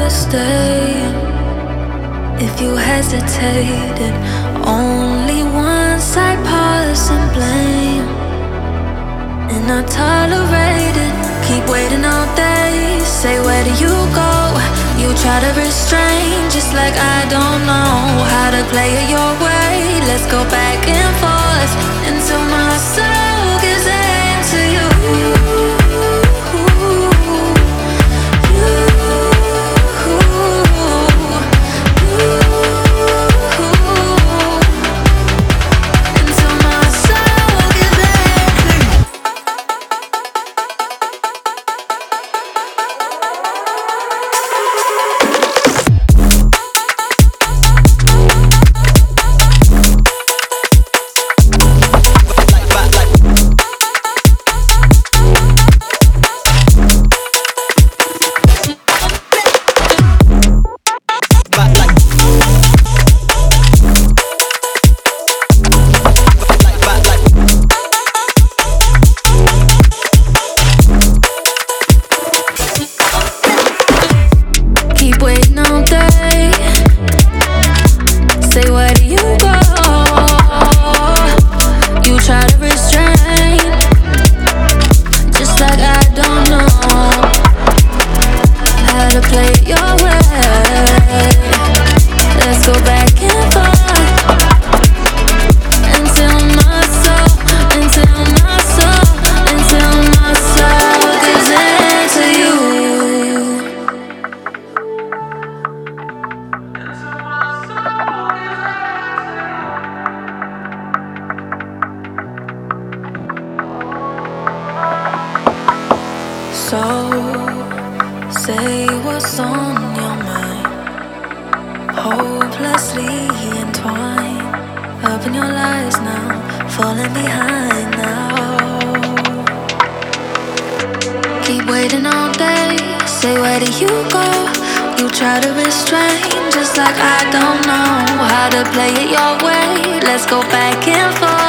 stay if you hesitated. Only once I pause and blame, and I tolerate it. Keep waiting all day. Say, where do you go? You try to restrain, just like I don't know how to play it your way. Let's go back and forth until my soul gives in to you. So, say what's on your mind. Hopelessly entwined up in your lies now, falling behind now. Keep waiting all day. Say, where do you go? You try to restrain, just like I don't know how to play it your way. Let's go back and forth